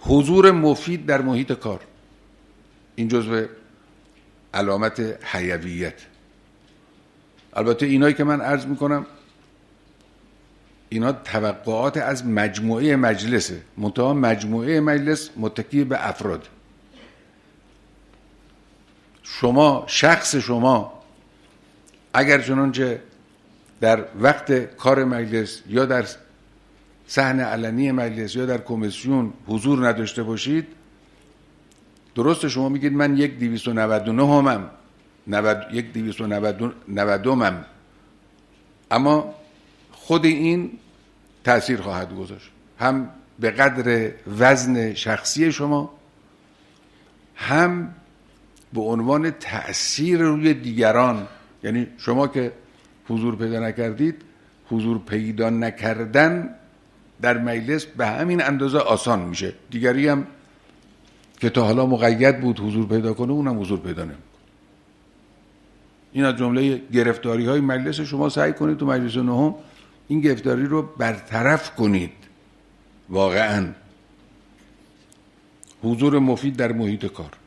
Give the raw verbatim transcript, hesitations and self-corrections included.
حضور مفید در محیط کار، این جزو علامت حیویت. البته اینایی که من عرض میکنم اینا توقعات از مجموعه مجلسه، منتها مجموعه مجلس متکی به افراد. شما شخص شما اگر چنانچه در وقت کار مجلس یا در صحن علنی مجلس یا در کمیسیون حضور نداشته باشید، درسته شما میگید من یک دویست و نود و نه همم یک دویست و نود همم، اما خود این تأثیر خواهد گذاشت هم به قدر وزن شخصی شما، هم به عنوان تأثیر روی دیگران. یعنی شما که حضور پیدا نکردید، حضور پیدا نکردن در مجلس به همین اندازه آسان میشه. دیگری هم که تا حالا مقید بود حضور پیدا کنه اونم حضور پیدا نمیکنه. این از جمله گرفتاری های مجلس. شما سعی کنید تو مجلس نهم این گرفتاری رو برطرف کنید. واقعا حضور مفید در محیط کار.